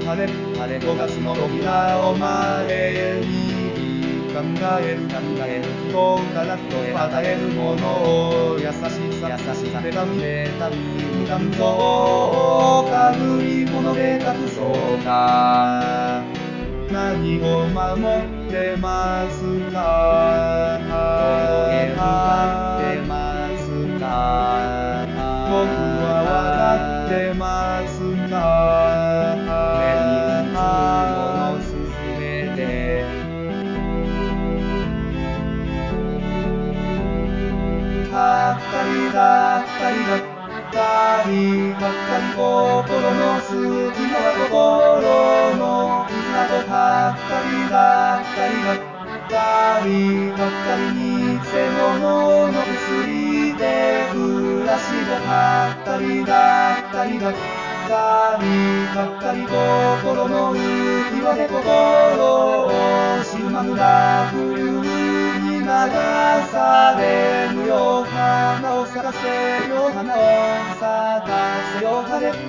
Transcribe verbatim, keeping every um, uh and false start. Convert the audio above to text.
晴れ晴れごがつの扉を前に考える考える人から人へ与えるものを優しさ優しさでためた無感情をかぶり物で隠そうか何を守ってますかどこへ向かってますか僕はわかってますか目に映るものすべてはったりだったりだったりはったり心の隙間は心の絆とはったりだったりだったりはったり偽物の薬で暮らしをはったりだったりだったりはったり心の浮き輪で心を知るまぬだ冬に流されぬよう花を咲かせよ花を咲かせよ晴れ